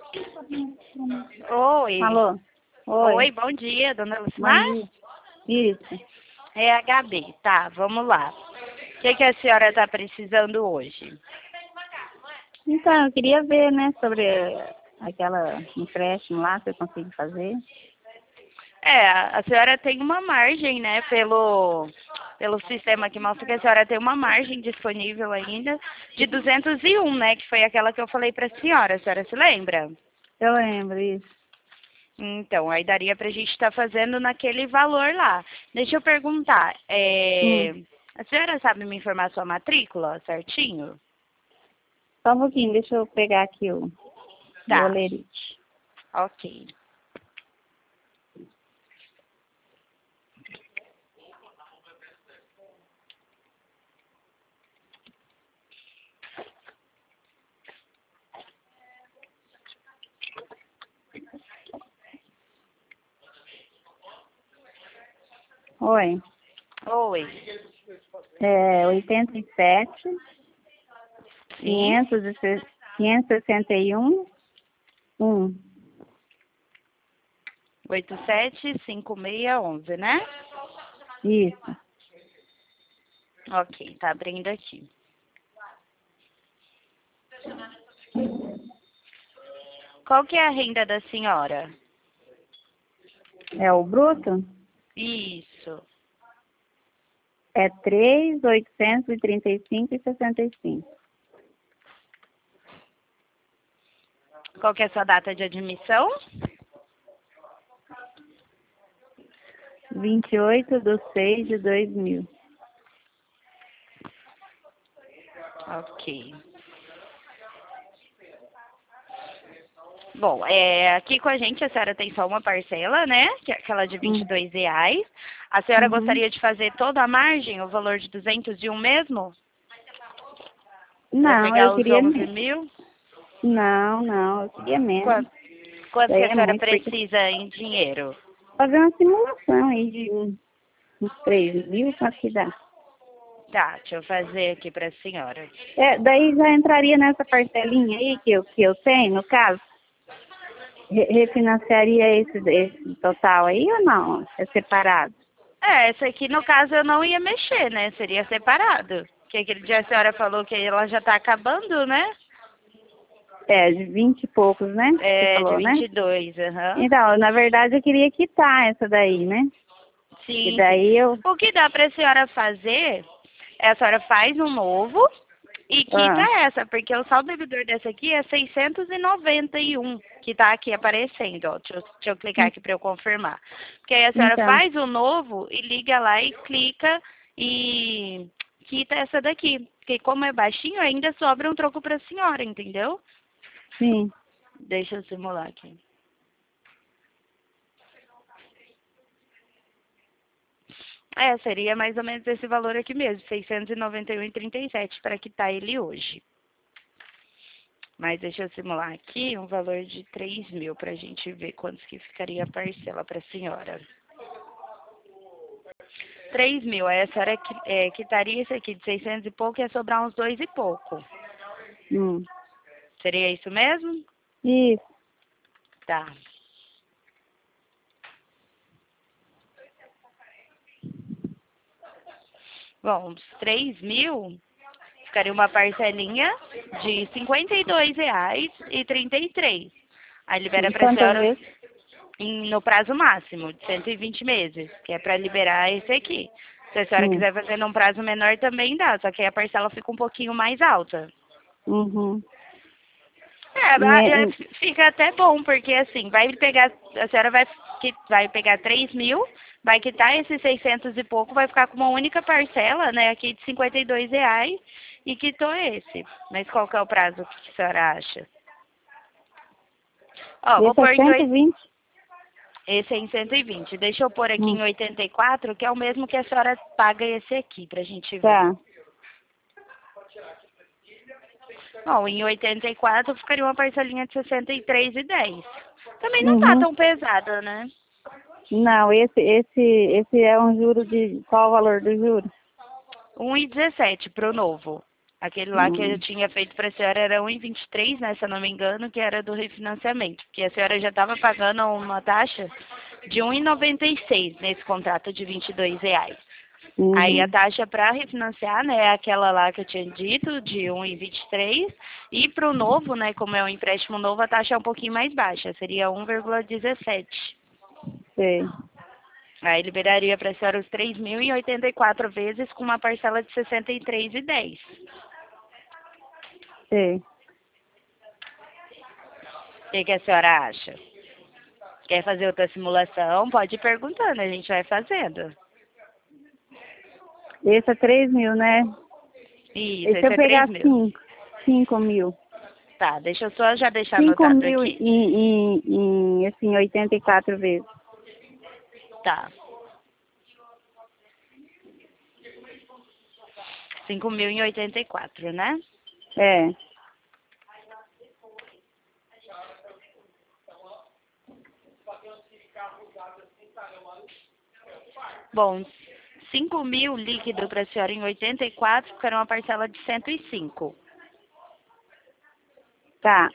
Oi. Alô? Oi. Oi, bom dia, dona Lucimar? Bom dia. Isso. É a Gabi, tá, vamos lá. O que a senhora está precisando hoje? Então, eu queria ver, né, sobre aquela empréstimo lá que eu consegui fazer. A senhora tem uma margem, né, pelo sistema que mostra que a senhora tem uma margem disponível ainda de 201, né, que foi aquela que eu falei para a senhora se lembra? Eu lembro, isso. Então, aí daria para a gente estar fazendo naquele valor lá. Deixa eu perguntar, a senhora sabe me informar sua matrícula certinho? Só um pouquinho, deixa eu pegar aqui o Tá, bolerite. ok. Oi. Oi. 87, Sim. 561, 1. 875611, né? Isso. Ok, tá abrindo aqui. Qual que é a renda da senhora? É o bruto? Isso. É 3.835,65. Qual que é a sua data de admissão? 28/6/2000. Ok. Bom, aqui com a gente a senhora tem só uma parcela, né? Que é aquela de R$ 22. A senhora gostaria de fazer toda a margem, o valor de 201 mesmo? Para Não, pegar eu os queria 11 menos. mil? Não, eu queria menos. Quanto que Daí a é senhora muito, porque precisa em dinheiro? fazer uma simulação aí de uns 3.000, quanto que dá? Tá, deixa eu fazer aqui para a senhora. Daí já entraria nessa parcelinha aí que eu tenho, no caso? Refinanciaria esse total aí ou não? É separado? Essa aqui no caso eu não ia mexer, né? Seria separado. Porque aquele dia a senhora falou que ela já tá acabando, né? De 20 e poucos, né? Você De falou, né? 22, aham. Então, na verdade, eu queria quitar essa daí, né? E Sim, sim. daí eu... O que dá pra senhora fazer é a senhora faz um novo e quita Ah, essa, porque o saldo devedor dessa aqui é 691, que tá aqui aparecendo, ó. Deixa eu clicar aqui para eu confirmar. Porque aí a senhora então, faz o novo e liga lá e clica e quita essa daqui. Porque como é baixinho, ainda sobra um troco pra senhora, entendeu? sim. Deixa eu simular aqui. Seria mais ou menos esse valor aqui mesmo, 691,37 para quitar ele hoje. Mas deixa eu simular aqui um valor de 3 mil para a gente ver quantos que ficaria a parcela para a senhora. 3 mil, aí a senhora quitaria esse aqui de 600 e pouco e ia sobrar uns 2 e pouco. Hum. Seria isso mesmo? Isso. Tá. Bom, uns 3 mil, ficaria uma parcelinha de R$ 52,33. Aí libera De para a quantas senhora vezes? no prazo máximo, de 120 meses, que é para liberar esse aqui. Se a senhora Hum. quiser fazer num prazo menor, também dá, só que aí a parcela fica um pouquinho mais alta. Uhum. Fica até bom, porque assim, a senhora vai pegar 3 mil, vai quitar esses 600 e pouco, vai ficar com uma única parcela, né, aqui de R$ 52, e quitou esse. Mas qual que é o prazo que a senhora acha? Ó, vou Esse é pôr em 120? Esse é em 120. Deixa eu pôr aqui Hum. em 84, que é o mesmo que a senhora paga esse aqui, pra gente ver. Tá. Bom, em 84 ficaria uma parcelinha de 63,10. Também não tá Uhum. tão pesada, né? Não, esse é um juro de... Qual o valor do juro? 1,17 pro novo. Aquele lá que eu tinha feito para a senhora era 1,23, né, se eu não me engano, que era do refinanciamento. Porque a senhora já estava pagando uma taxa de 1,96 nesse contrato de R$ 22. Aí a taxa para refinanciar, né, é aquela lá que eu tinha dito, de 1,23. E para o novo, né, como é um empréstimo novo, a taxa é um pouquinho mais baixa, seria 1,17. Sei. Aí liberaria para a senhora os 3.084 vezes com uma parcela de 63,10. Sei. O que a senhora acha? Quer fazer outra simulação? Pode ir perguntando, a gente vai fazendo. Esse é 3.000, né? Isso, E se esse eu é pegar 3.000. 5.000? Tá, deixa eu só já deixar 5 anotado mil aqui. assim, 84 vezes. Tá. 5.084, né? É. Bom, 5.000 líquido para a senhora em 84, ficará uma parcela de 105. Tá.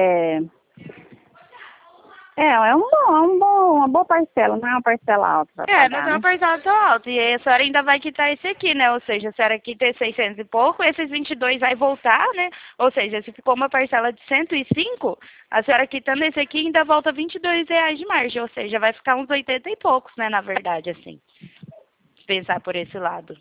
Uma boa parcela, não é uma parcela alta pra Não pagar, tem uma né? parcela tão alta. E aí a senhora ainda vai quitar esse aqui, né? Ou seja, a senhora quita 600 e pouco, esses 22 vai voltar, né? Ou seja, se ficou uma parcela de 105, a senhora quitando esse aqui ainda volta R$ 22 de margem. Ou seja, vai ficar uns 80 e poucos, né? Na verdade, assim. Se pensar por esse lado.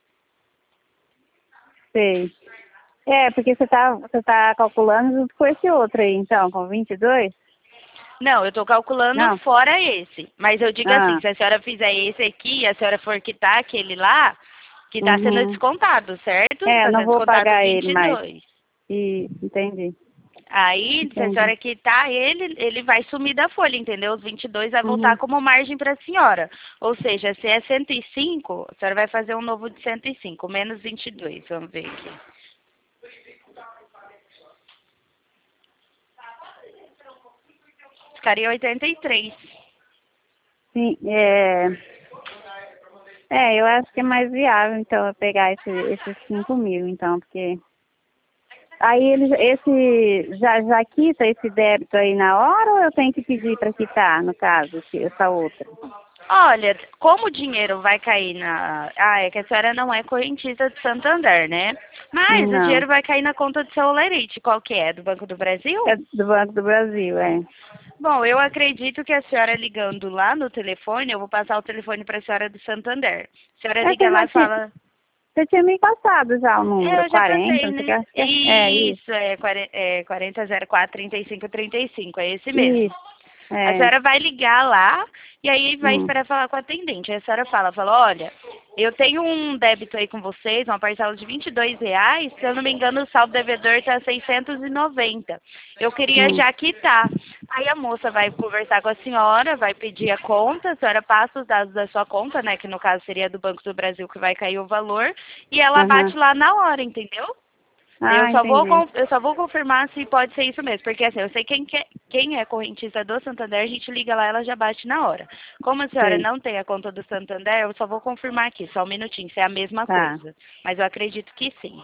Sei. Porque você tá calculando junto com esse outro aí, então, com 22? Não, eu tô calculando Não. fora esse. Mas eu digo assim, Ah. se a senhora fizer esse aqui e a senhora for quitar aquele lá, que tá sendo Uhum. descontado, certo? Tá Não sendo vou descontado pagar ele mais. 22. Entendi. Aí, se a Entendi. senhora quitar ele vai sumir da folha, entendeu? Os 22 vai voltar Uhum. como margem para a senhora. Ou seja, se é 105, a senhora vai fazer um novo de 105, menos 22. Vamos ver aqui. Ficaria 83. Sim, eu acho que é mais viável, então, eu pegar esses 5.000, então, porque... Aí esse já quita esse débito aí na hora ou eu tenho que pedir para quitar, no caso, essa outra? Olha, como o dinheiro vai cair na... Ah, é que a senhora não é correntista de Santander, né? Mas o Não, dinheiro vai cair na conta do seu Olerite. Qual que é? Do Banco do Brasil? é do Banco do Brasil, é. Bom, eu acredito que a senhora ligando lá no telefone, eu vou passar o telefone para a senhora do Santander. A senhora liga lá e fala... Você tinha me passado já o número, Eu já 40, passei, não sei o que, né? acho que é isso. Isso, é 4004-3535, é esse mesmo. Isso, A é. senhora vai ligar lá e aí vai Hum, esperar falar com a atendente. Aí a senhora fala, olha, eu tenho um débito aí com vocês, uma parcela de R$ 22, se eu não me engano o saldo devedor está 690. Eu queria hum, já quitar. Aí a moça vai conversar com a senhora, vai pedir a conta, a senhora passa os dados da sua conta, né, que no caso seria do Banco do Brasil que vai cair o valor, e ela aham. bate lá na hora, entendeu? Daí Ah, entendi. eu só vou confirmar se pode ser isso mesmo, porque assim, eu sei quem é correntista do Santander, a gente liga lá, ela já bate na hora. Como a senhora Sei, não tem a conta do Santander, eu só vou confirmar aqui, só um minutinho, se é a mesma tá. coisa. Mas eu acredito que sim.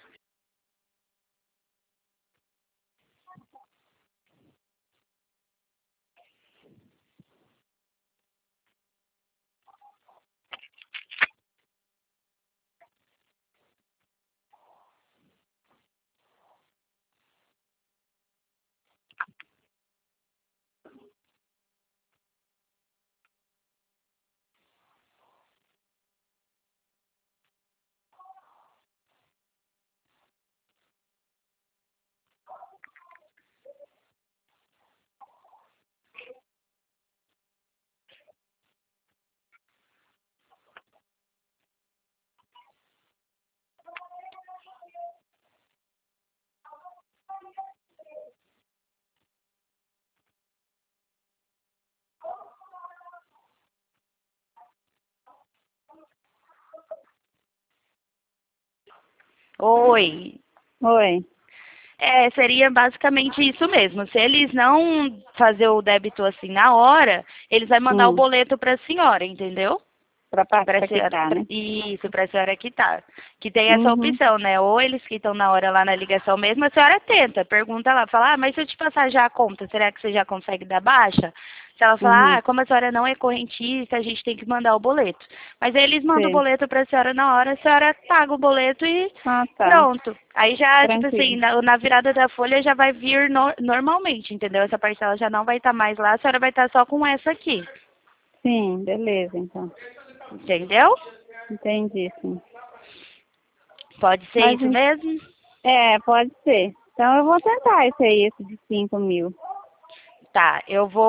Oi. Oi. Seria basicamente isso mesmo. Se eles não fazer o débito assim na hora, eles vão mandar o Hum, boleto para a senhora, entendeu? Pra senhora, quitar, né? isso, para a senhora quitar. Que tem essa Uhum. opção, né? Ou eles quitam na hora lá na ligação mesmo, a senhora tenta, pergunta lá, fala, mas se eu te passar já a conta, será que você já consegue dar baixa? Se ela falar, Uhum. como a senhora não é correntista, a gente tem que mandar o boleto. Mas aí eles mandam o Sei. boleto para a senhora paga o boleto e Ah, tá. pronto. Aí já, tipo assim, Tranquilo. na virada da folha já vai vir normalmente, entendeu? Essa parcela já não vai estar mais lá, a senhora vai estar só com essa aqui, Sim, beleza, então. entendeu? Entendi, sim. Pode ser Mas, isso mesmo? pode ser. Então eu vou tentar esse aí, esse de 5.000. Tá,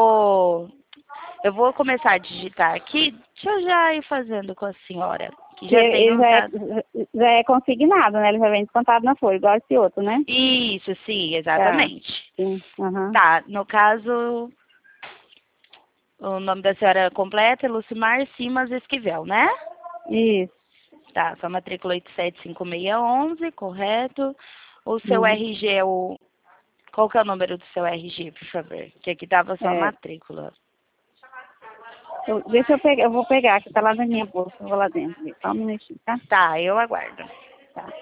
eu vou começar a digitar aqui. Deixa eu já ir fazendo com a senhora, que Que já tem ele uns dados. já é consignado, né? Ele já vem descontado na folha, igual esse outro, né? Isso, sim, Tá. exatamente. Sim. Aham. Tá, no caso, o nome da senhora completa é Lucimar Simas Esquivel, né? Isso. Tá, sua matrícula 875611, correto. O seu Uhum. RG é o... Qual que é o número do seu RG, por favor? Que aqui tava sua É, matrícula. deixa eu pegar, eu vou pegar, que tá lá na minha bolsa, eu vou lá dentro. Só um minutinho, tá? Tá, eu aguardo. Tá.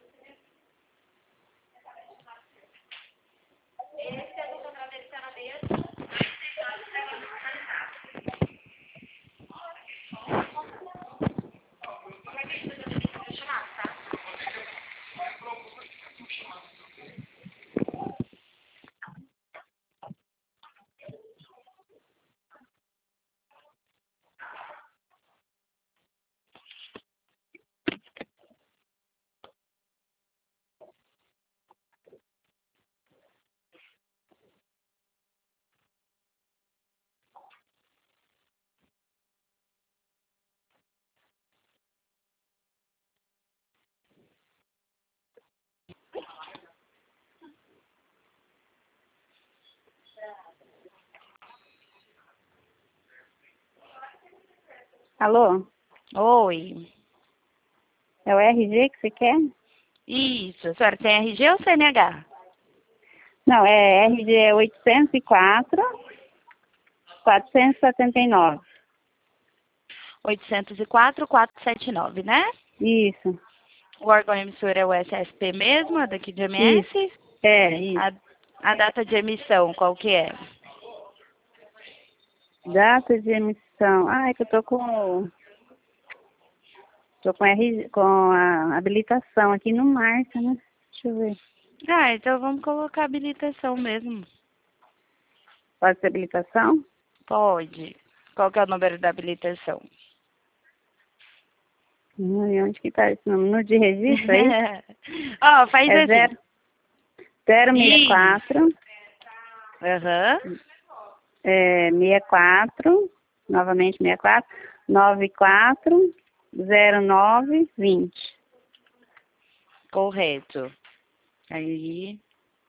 Alô? Oi. É o RG que você quer? Isso, a senhora tem RG ou CNH? Não, é RG 804 479. 804-479, né? Isso, O órgão emissor é o SSP mesmo, a daqui de isso. MS. Isso. A data de emissão, qual que é? Data de emissão. Ah, é que eu tô com RG, com a habilitação aqui no março, né? Deixa eu ver. Ah, então vamos colocar habilitação mesmo. Pode ser habilitação? Pode. Qual que é o número da habilitação? E onde que tá esse número? No de registro, é isso? Ó, faz É assim. 064 Isso. Aham. 64, novamente 64, 94 09 20. Correto. Aí.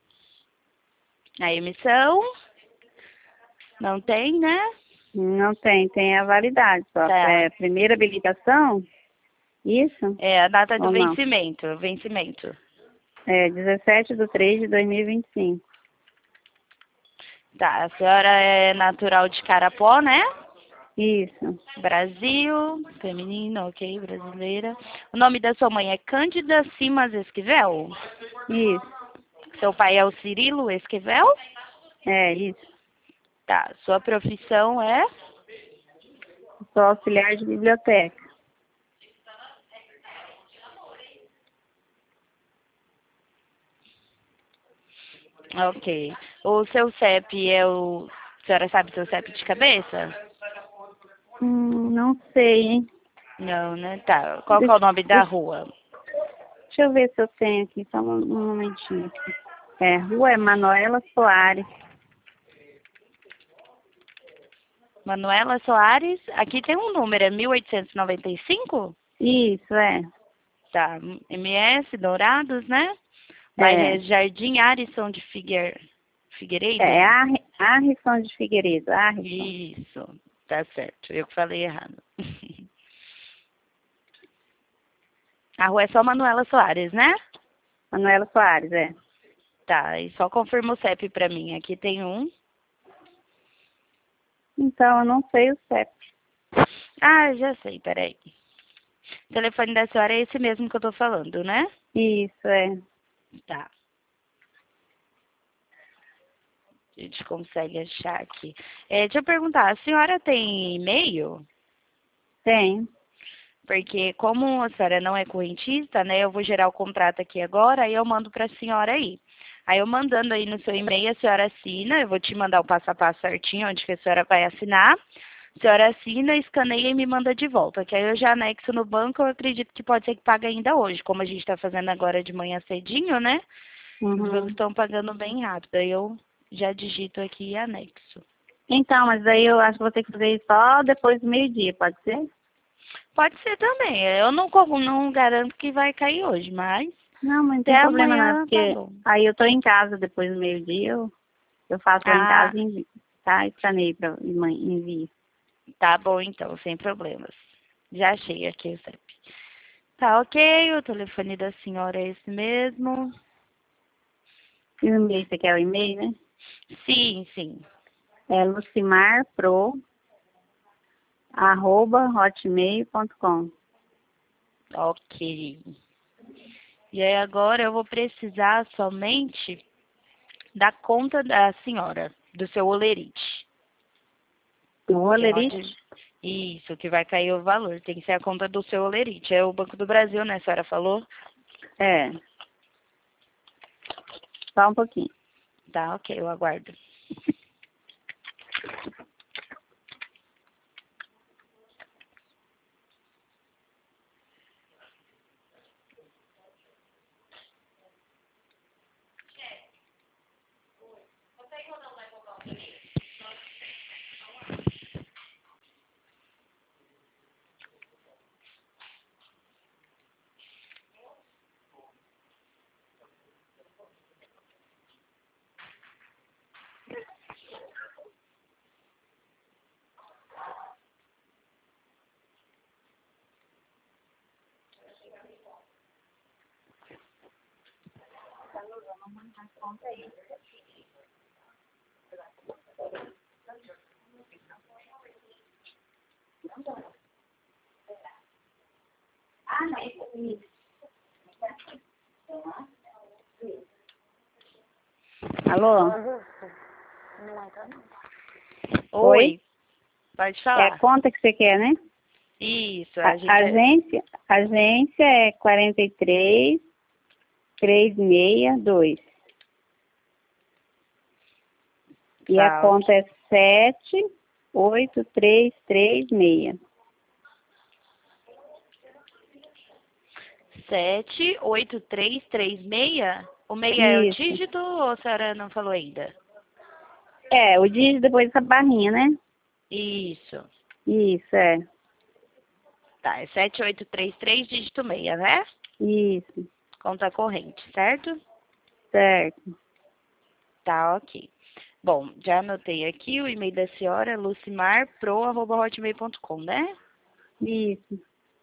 A emissão. Não tem, né? Não tem, tem a validade só. Tá. É primeira habilitação, isso É a data do ou não? vencimento. Vencimento. É 17/3/2025. Tá. A senhora é natural de Carapó, né? Isso, Brasil, feminino, ok, brasileira. O nome da sua mãe é Cândida Simas Esquivel? isso, Seu pai é o Cirilo Esquivel? isso. Tá. Sua profissão é? Sou auxiliar de biblioteca. Ok. O seu CEP é o... A senhora sabe seu CEP de cabeça? Não sei, hein? Não, né? Tá. Qual que é Deixa, o nome da deixa, rua? deixa eu ver se eu tenho aqui, só um momentinho aqui. Rua Manuela Soares. Manuela Soares. Aqui tem um número, é 1895? Isso, Tá. MS Dourados, né? é. Bairro Jardim Arisson de É Figueiredo? Arrisson de Figueiredo, Arrisson. Isso, tá certo. Eu que falei errado. A rua é só Manuela Soares, né? Manuela Soares, é. Tá, e só confirma o CEP pra mim. Aqui tem um. Então, eu não sei o CEP. Ah, já sei, peraí. O telefone da senhora é esse mesmo que eu tô falando, né? Isso, é. Tá. A gente consegue achar aqui. Deixa eu perguntar, a senhora tem e-mail? Tem. Porque como a senhora não é correntista, né, eu vou gerar o contrato aqui agora, aí eu mando para a senhora aí. Aí eu mandando aí no seu e-mail, a senhora assina, eu vou te mandar o passo a passo certinho, onde que a senhora vai assinar. A senhora assina, escaneia e me manda de volta, que aí eu já anexo no banco, eu acredito que pode ser que pague ainda hoje, como a gente está fazendo agora de manhã cedinho, né? Os bancos Uhum. estão pagando bem rápido, aí eu já digito aqui e anexo. Então, mas aí eu acho que vou ter que fazer isso só depois do meio-dia, pode ser? Pode ser também, eu não garanto que vai cair hoje, mas Não, mas não até tem problema não, amanhã tá porque bom. aí eu tô em casa depois do meio-dia, eu faço lá em Ah, casa e envio, tá? Escaneio pra envio. tá bom então, sem problemas. Já achei aqui o CEP. Tá ok, o telefone da senhora é esse mesmo. E o e-mail, você quer o e-mail, né? Sim, sim. É lucimarpro@hotmail.com. Ok. E aí agora eu vou precisar somente da conta da senhora, do seu olerite. O Que é Rolerite? onde... Isso, que vai cair o valor. Tem que ser a conta do seu olerite. É o Banco do Brasil, né? A senhora falou? É, só um pouquinho. Tá, ok, eu aguardo. Alô? Oi? Oi, pode É a falar. conta que você quer, né? Isso, A a gente... agência é 43362. E a Tá, conta ok. é 78336. 78336. O meia é o Isso. dígito ou a senhora não falou ainda? É, o dígito depois dessa barrinha, né? Isso. Isso, é. Tá, é 7833 dígito 6, né? Isso. Conta corrente, certo? Certo. Tá, ok. Bom, já anotei aqui o e-mail da senhora, lucimarpro@hotmail.com, né? Isso.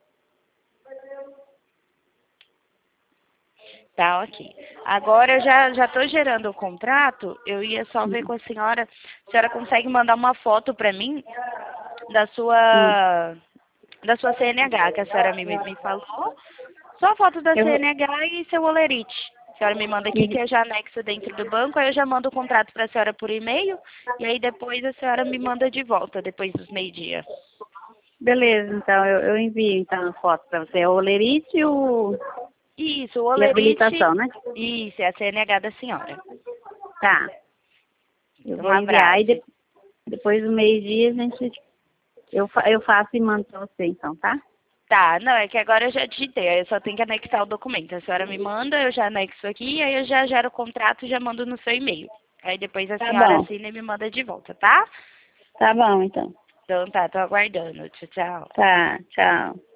Tá, ok. Agora eu já tô gerando o contrato, eu ia só ver com a senhora consegue mandar uma foto para mim da Hum. sua CNH, que a senhora me falou. Só a foto da Eu vou... CNH e seu olerite. A senhora me manda aqui que eu já anexo dentro do banco, aí eu já mando o contrato para a senhora por e-mail, e aí depois a senhora me manda de volta, depois dos meio-dia. Beleza, então eu envio então a foto para você. O olerite Isso, o e a olerite, habilitação, né? isso, é a CNH da senhora. Tá. Eu Um vou enviar e abraço. depois do meio-dia eu faço e mando para você então, tá? Tá, não, é que agora eu já digitei, aí eu só tenho que anexar o documento. A senhora me manda, eu já anexo aqui, aí eu já gero o contrato e já mando no seu e-mail. Aí depois a Tá senhora bom. assina e me manda de volta, tá? Tá bom, então. Então tá, tô aguardando. Tchau, tchau. Tá, tchau.